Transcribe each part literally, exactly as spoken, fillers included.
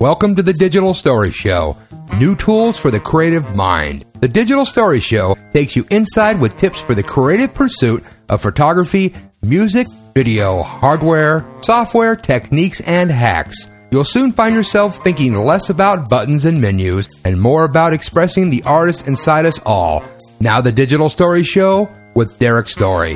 Welcome to the Digital Story Show. New tools for the creative mind. The Digital Story Show takes you inside with tips for the creative pursuit of photography, music, video, hardware, software, techniques, and hacks. You'll soon find yourself thinking less about buttons and menus and more about expressing the artist inside us all. Now the Digital Story Show with Derek Story.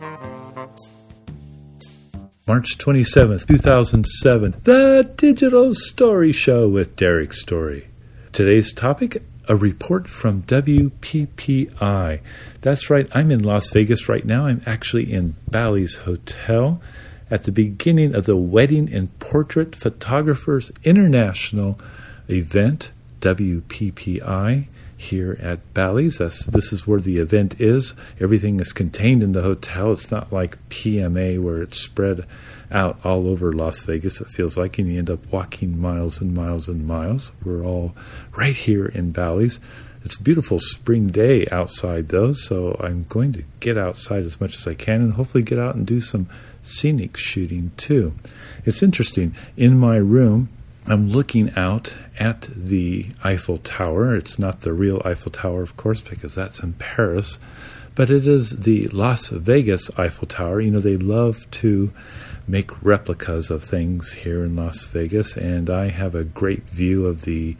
March twenty-seventh, two thousand seven, The Digital Story Show with Derek Story. Today's topic, a report from W P P I. That's right, I'm in Las Vegas right now. I'm actually in Bally's Hotel at the beginning of the Wedding and Portrait Photographers International event, W P P I, here at Bally's. That's, this is where the event is. Everything is contained in the hotel. It's not like P M A where it's spread out all over Las Vegas, it feels like, and you end up walking miles and miles and miles. We're all right here in Bally's. It's a beautiful spring day outside, though, so I'm going to get outside as much as I can and hopefully get out and do some scenic shooting, too. It's interesting. In my room, I'm looking out at the Eiffel Tower. It's not the real Eiffel Tower, of course, because that's in Paris, but it is the Las Vegas Eiffel Tower. You know, they love to make replicas of things here in Las Vegas, and I have a great view of the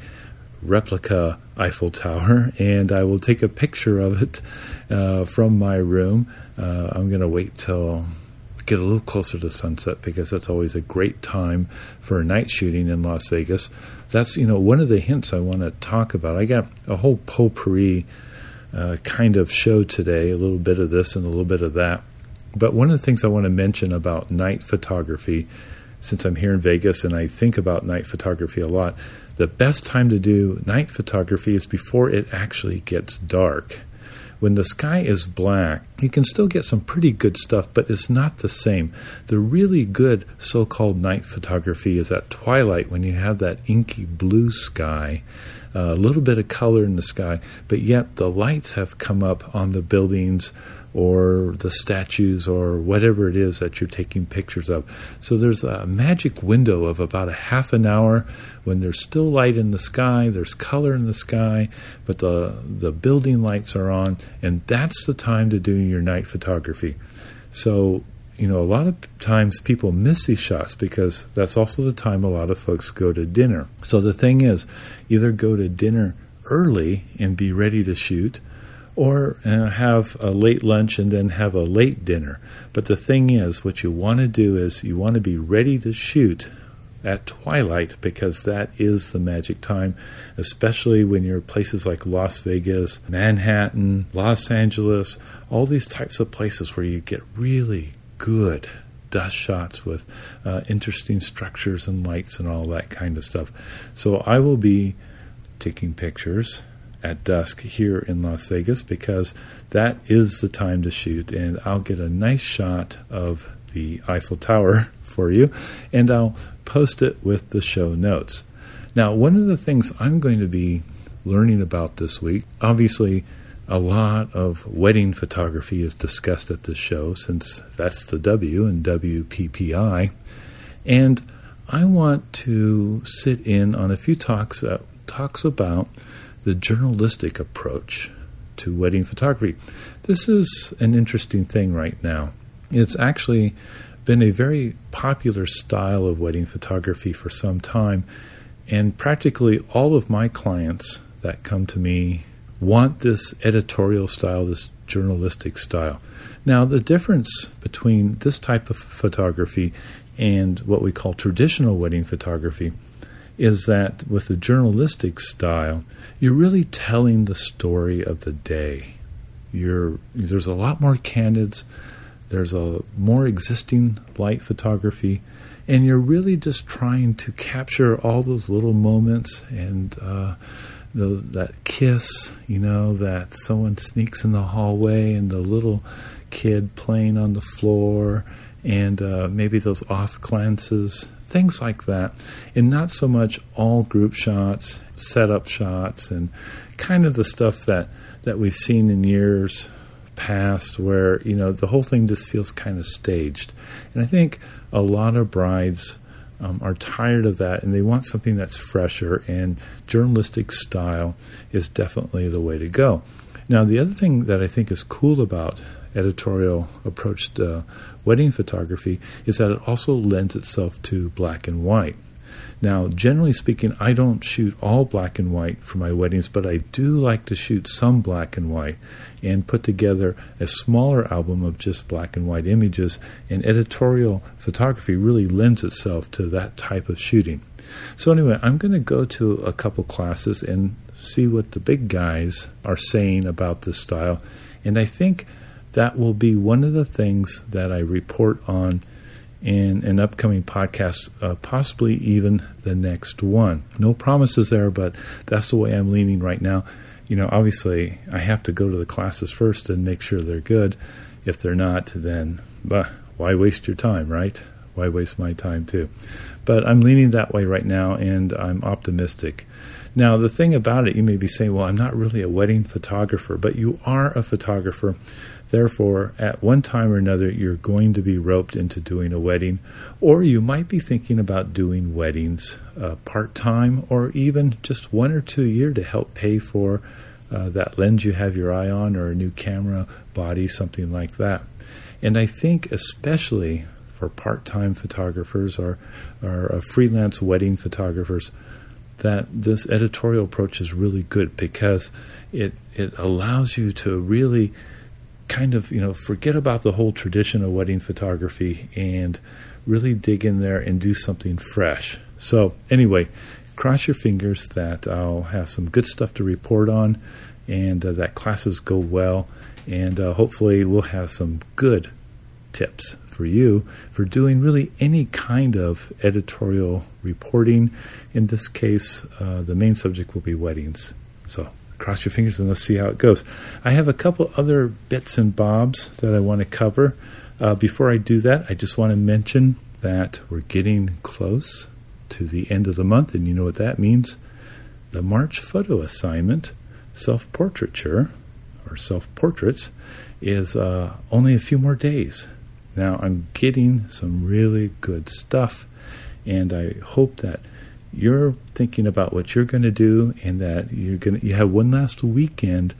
replica Eiffel Tower, and I will take a picture of it uh, from my room. Uh, I'm going to wait till get a little closer to sunset because that's always a great time for a night shooting in Las Vegas. That's, you know, one of the hints I want to talk about. I got a whole potpourri uh, kind of show today, a little bit of this and a little bit of that. But one of the things I want to mention about night photography, since I'm here in Vegas and I think about night photography a lot, the best time to do night photography is before it actually gets dark. When the sky is black, you can still get some pretty good stuff, but it's not the same. The really good so-called night photography is at twilight when you have that inky blue sky, uh, a little bit of color in the sky, but yet the lights have come up on the buildings or the statues or whatever it is that you're taking pictures of. So there's a magic window of about a half an hour when there's still light in the sky, there's color in the sky, but the the building lights are on, and that's the time to do your night photography. So, you know, a lot of times people miss these shots because that's also the time a lot of folks go to dinner. So the thing is, either go to dinner early and be ready to shoot, or uh, have a late lunch and then have a late dinner. But the thing is, what you want to do is you want to be ready to shoot at twilight because that is the magic time, especially when you're places like Las Vegas, Manhattan, Los Angeles, all these types of places where you get really good dust shots with uh, interesting structures and lights and all that kind of stuff. So I will be taking pictures at dusk here in Las Vegas because that is the time to shoot, and I'll get a nice shot of the Eiffel Tower for you, and I'll post it with the show notes. Now, one of the things I'm going to be learning about this week, obviously a lot of wedding photography is discussed at this show since that's the W in W P P I, and I want to sit in on a few talks that talks about the journalistic approach to wedding photography. This is an interesting thing right now. It's actually been a very popular style of wedding photography for some time, and practically all of my clients that come to me want this editorial style, this journalistic style. Now, the difference between this type of photography and what we call traditional wedding photography is that with the journalistic style, you're really telling the story of the day. You're, there's a lot more candids, there's a more existing light photography, and you're really just trying to capture all those little moments and uh, those, that kiss, you know, that someone sneaks in the hallway and the little kid playing on the floor, and uh, maybe those off glances, things like that, and not so much all group shots, setup shots, and kind of the stuff that, that we've seen in years past where, you know, the whole thing just feels kind of staged. And I think a lot of brides um, are tired of that and they want something that's fresher, and journalistic style is definitely the way to go. Now, the other thing that I think is cool about editorial approach to uh, wedding photography is that it also lends itself to black and white. Now, generally speaking, I don't shoot all black and white for my weddings, but I do like to shoot some black and white and put together a smaller album of just black and white images, and editorial photography really lends itself to that type of shooting. So anyway, I'm going to go to a couple classes and see what the big guys are saying about this style, and I think that will be one of the things that I report on in an upcoming podcast, uh, possibly even the next one. No promises there, but that's the way I'm leaning right now. You know, obviously, I have to go to the classes first and make sure they're good. If they're not, then bah, why waste your time, right? Why waste my time, too? But I'm leaning that way right now, and I'm optimistic. Now, the thing about it, you may be saying, well, I'm not really a wedding photographer, but you are a photographer. Therefore, at one time or another, you're going to be roped into doing a wedding, or you might be thinking about doing weddings uh, part-time, or even just one or two a year to help pay for uh, that lens you have your eye on, or a new camera body, something like that. And I think especially for part-time photographers or, or uh, freelance wedding photographers, that this editorial approach is really good, because it it allows you to really kind of, you know, forget about the whole tradition of wedding photography and really dig in there and do something fresh. So anyway, cross your fingers that I'll have some good stuff to report on, and uh, that classes go well, and uh, hopefully we'll have some good tips for you for doing really any kind of editorial reporting. In this case, uh, the main subject will be weddings. So cross your fingers and let's see how it goes. I have a couple other bits and bobs that I want to cover. Uh, before I do that, I just want to mention that we're getting close to the end of the month, and you know what that means. The March photo assignment, self-portraiture, or self-portraits, is uh, only a few more days. Now, I'm getting some really good stuff, and I hope that you're thinking about what you're going to do, and that you're going to, you have one last weekend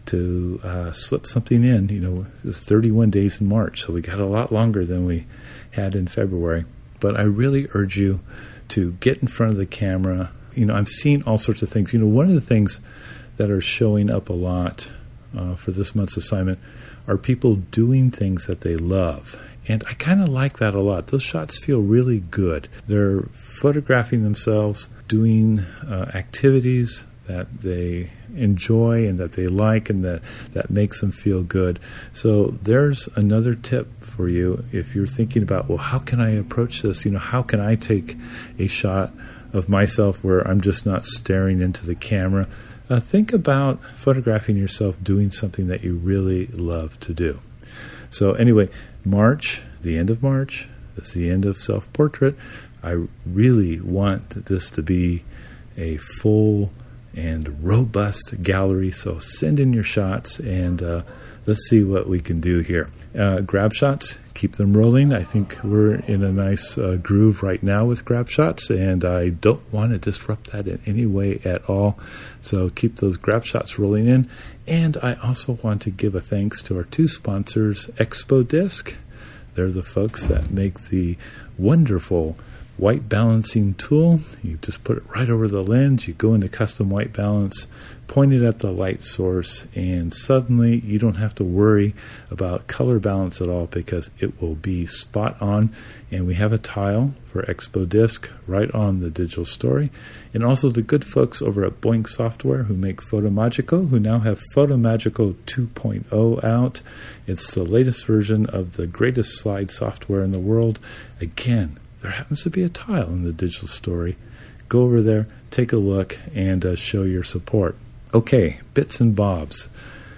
to uh, slip something in. You know, it's thirty-one days in March, so we got a lot longer than we had in February. But I really urge you to get in front of the camera. You know, I'm seeing all sorts of things. You know, one of the things that are showing up a lot uh, for this month's assignment are people doing things that they love. And I kind of like that a lot. Those shots feel really good. They're photographing themselves, doing uh, activities that they enjoy and that they like, and that, that makes them feel good. So there's another tip for you if you're thinking about, well, how can I approach this? You know, how can I take a shot of myself where I'm just not staring into the camera? Uh, think about photographing yourself doing something that you really love to do. So anyway, March, the end of March, it's the end of self-portrait. I really want this to be a full and robust gallery, so send in your shots, and uh, let's see what we can do here. Uh, grab shots, keep them rolling. I think we're in a nice uh, groove right now with grab shots, and I don't want to disrupt that in any way at all. So keep those grab shots rolling in. And I also want to give a thanks to our two sponsors, Expo Disc. They're the folks that make the wonderful white balancing tool. You just put it right over the lens, you go into custom white balance, point it at the light source, and suddenly you don't have to worry about color balance at all, because it will be spot on. And we have a tile for Expo Disc right on the digital story. And also the good folks over at Boink Software, who make Photomagico, who now have Photomagico two point oh out. It's the latest version of the greatest slide software in the world. Again, there happens to be a tile in the digital story. Go over there, take a look, and uh, show your support. Okay, bits and bobs.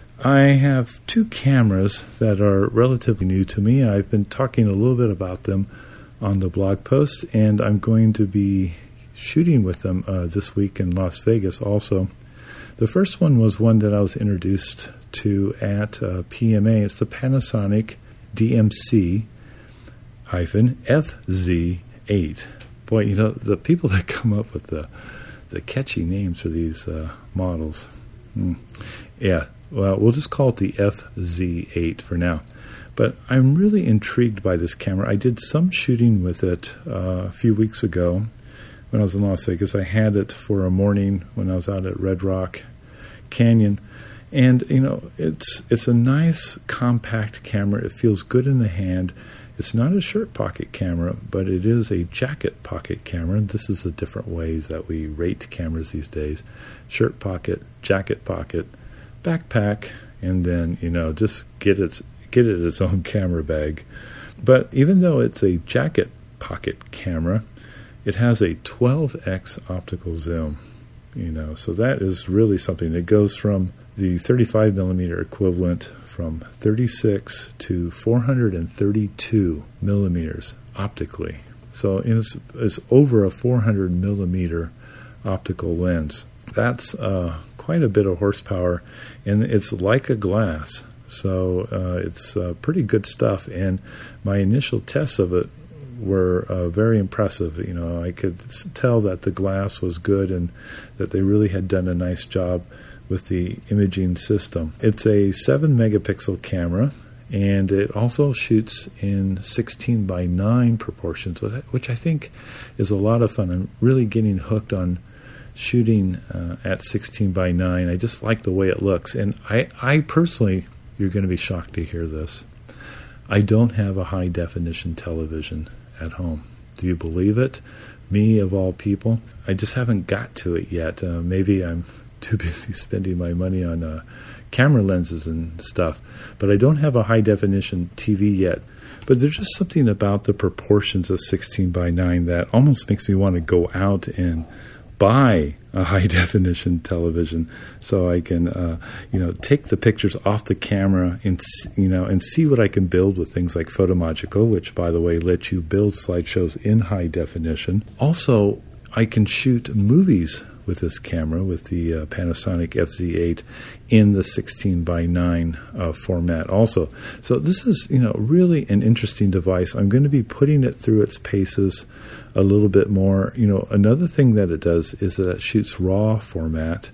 I have two cameras that are relatively new to me. I've been talking a little bit about them on the blog post, and I'm going to be shooting with them uh, this week in Las Vegas also. The first one was one that I was introduced to at uh, P M A. It's the Panasonic D M C F Z eight. Boy, you know, the people that come up with the the catchy names for these uh, models. Mm. Yeah, well, we'll just call it the F Z eight for now. But I'm really intrigued by this camera. I did some shooting with it uh, a few weeks ago when I was in Las Vegas. I had it for a morning when I was out at Red Rock Canyon. And, you know, it's it's a nice, compact camera. It feels good in the hand. It's not a shirt pocket camera, but it is a jacket pocket camera. This is the different ways that we rate cameras these days. Shirt pocket, jacket pocket, backpack, and then, you know, just get its get it its own camera bag. But even though it's a jacket pocket camera, it has a twelve x optical zoom, you know, so that is really something. It goes from the thirty-five millimeter equivalent from thirty-six to four hundred thirty-two millimeters optically. So it's, it's over a four hundred millimeter optical lens. That's uh, quite a bit of horsepower, and it's like a glass. So uh, it's uh, pretty good stuff, and my initial tests of it were uh, very impressive. You know, I could tell that the glass was good and that they really had done a nice job with the imaging system. It's a seven megapixel camera, and it also shoots in sixteen by nine proportions, which I think is a lot of fun. I'm really getting hooked on shooting uh, at sixteen by nine. I just like the way it looks, and I, I personally, you're going to be shocked to hear this, I don't have a high definition television at home. Do you believe it? Me, of all people, I just haven't got to it yet. Uh, maybe I'm too busy spending my money on uh, camera lenses and stuff, but I don't have a high definition T V yet. But there's just something about the proportions of sixteen by nine that almost makes me want to go out and buy a high definition television so I can, uh, you know, take the pictures off the camera and, you know, and see what I can build with things like Photomagico, which, by the way, lets you build slideshows in high definition. Also, I can shoot movies with this camera, with the uh, Panasonic F Z eight in the sixteen by nine uh, format also. So this is, you know, really an interesting device. I'm going to be putting it through its paces a little bit more. You know, another thing that it does is that it shoots RAW format,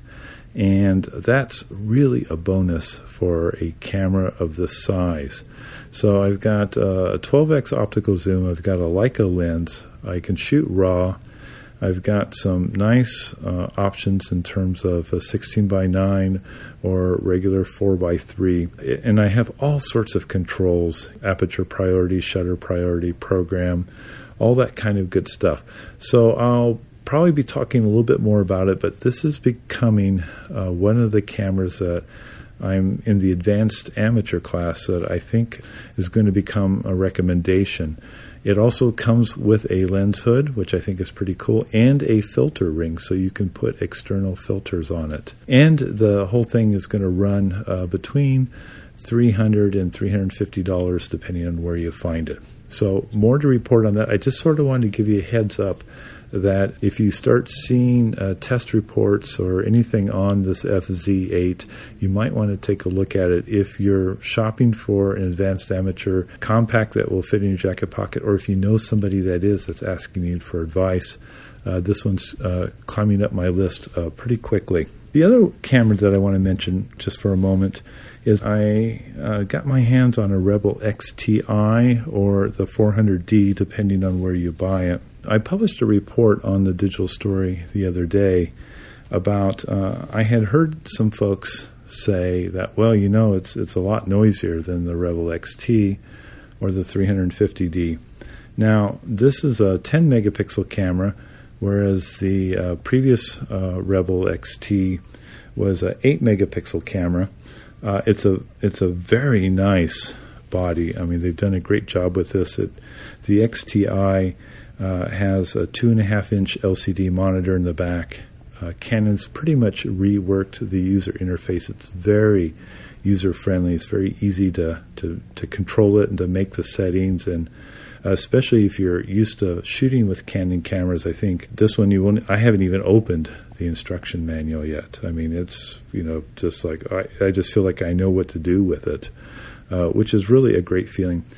and that's really a bonus for a camera of this size. So I've got uh, a twelve x optical zoom. I've got a Leica lens. I can shoot RAW. I've got some nice uh, options in terms of a sixteen by nine or regular four by three. And I have all sorts of controls, aperture priority, shutter priority, program, all that kind of good stuff. So I'll probably be talking a little bit more about it, but this is becoming uh, one of the cameras that I'm in the advanced amateur class that I think is going to become a recommendation. It also comes with a lens hood, which I think is pretty cool, and a filter ring, so you can put external filters on it. And the whole thing is going to run uh, between three hundred dollars and three hundred fifty dollars, depending on where you find it. So more to report on that. I just sort of wanted to give you a heads up that if you start seeing uh, test reports or anything on this F Z eight, you might want to take a look at it if you're shopping for an advanced amateur compact that will fit in your jacket pocket, or if you know somebody that is that's asking you for advice. Uh, this one's uh, climbing up my list uh, pretty quickly. The other camera that I want to mention just for a moment is I uh, got my hands on a Rebel X T I or the four hundred D, depending on where you buy it. I published a report on the Digital Story the other day about, uh, I had heard some folks say that, well, you know, it's it's a lot noisier than the Rebel X T or the three hundred fifty D. Now, this is a ten megapixel camera, whereas the uh, previous uh, Rebel X T was an eight megapixel camera. Uh, it's a it's a very nice body. I mean, they've done a great job with this. It, the X T I uh, has a two and a half inch L C D monitor in the back. Uh, Canon's pretty much reworked the user interface. It's very user friendly. It's very easy to to to control it and to make the settings, and uh, especially if you're used to shooting with Canon cameras, I think this one you won't. I haven't even opened the instruction manual yet. I mean, it's, you know, just like I, I just feel like I know what to do with it, uh, which is really a great feeling.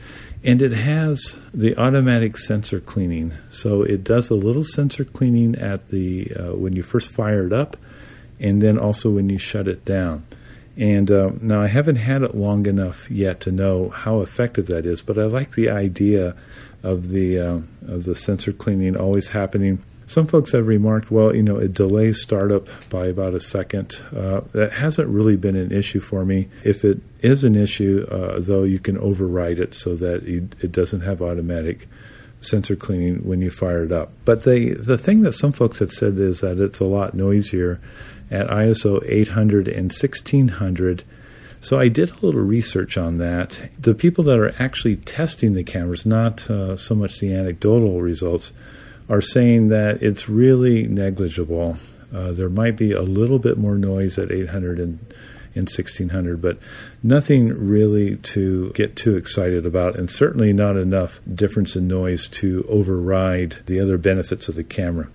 And it has the automatic sensor cleaning. So it does a little sensor cleaning at the uh, when you first fire it up, and then also when you shut it down. And uh, now I haven't had it long enough yet to know how effective that is, but I like the idea of the uh, of the sensor cleaning always happening. Some folks have remarked, well, you know, it delays startup by about a second. Uh, that hasn't really been an issue for me. If it is an issue, uh, though, you can override it so that you, it doesn't have automatic sensor cleaning when you fire it up. But the the thing that some folks have said is that it's a lot noisier at I S O eight hundred and sixteen hundred. So I did a little research on that. The people that are actually testing the cameras, not uh, so much the anecdotal results, are saying that it's really negligible. Uh, there might be a little bit more noise at eight hundred and, and sixteen hundred, but nothing really to get too excited about, and certainly not enough difference in noise to override the other benefits of the camera.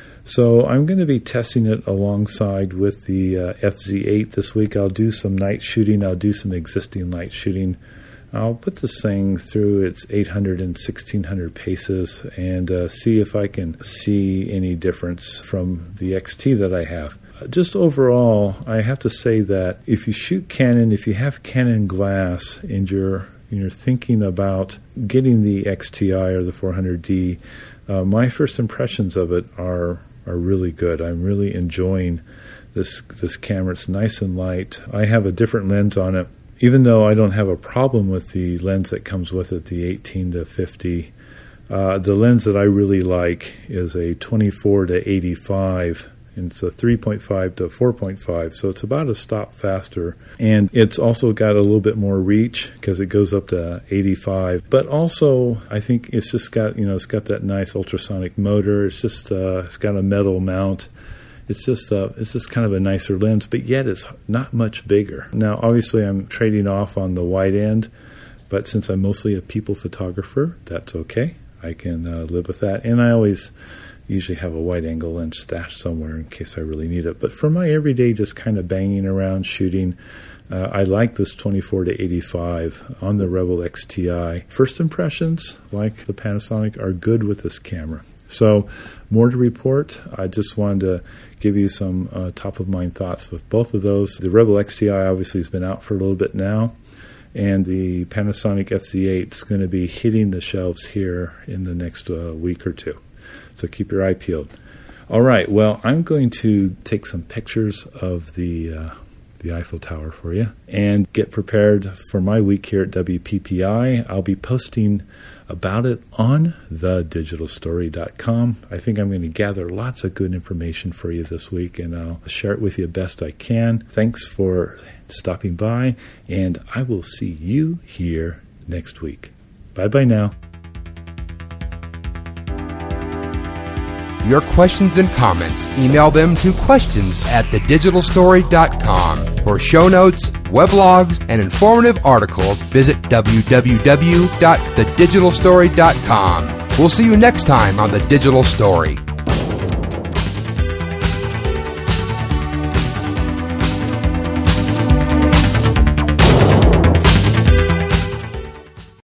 So I'm going to be testing it alongside with the uh, F Z eight this week. I'll do some night shooting. I'll do some existing night shooting. I'll put this thing through its eight hundred and sixteen hundred paces and uh, see if I can see any difference from the X T that I have. Just overall, I have to say that if you shoot Canon, if you have Canon glass and you're, you're thinking about getting the X T I or the four hundred D, uh, my first impressions of it are are really good. I'm really enjoying this this camera. It's nice and light. I have a different lens on it. Even though I don't have a problem with the lens that comes with it, the eighteen to fifty, uh, the lens that I really like is a twenty-four to eighty-five, and it's a three point five to four point five, so it's about a stop faster. And it's also got a little bit more reach because it goes up to eighty-five. But also, I think it's just got, you know, it's got that nice ultrasonic motor. It's just, uh, it's got a metal mount. It's just uh, it's just kind of a nicer lens, but yet it's not much bigger. Now, obviously, I'm trading off on the wide end, but since I'm mostly a people photographer, that's okay. I can uh, live with that, and I always usually have a wide-angle lens stashed somewhere in case I really need it. But for my everyday just kind of banging around shooting, uh, I like this twenty-four to eighty-five on the Rebel X T I. First impressions, like the Panasonic, are good with this camera. So more to report. I just wanted to give you some uh, top-of-mind thoughts with both of those. The Rebel X T I obviously has been out for a little bit now, and the Panasonic F Z eight is going to be hitting the shelves here in the next uh, week or two. So keep your eye peeled. All right, well, I'm going to take some pictures of the uh, the Eiffel Tower for you and get prepared for my week here at W P P I. I'll be posting about it on the digital story dot com. I think I'm going to gather lots of good information for you this week, and I'll share it with you best I can. Thanks for stopping by, and I will see you here next week. Bye-bye now. Your questions and comments, email them to questions at the digital story dot com. For show notes, weblogs, and informative articles, visit w w w dot the digital story dot com. We'll see you next time on The Digital Story.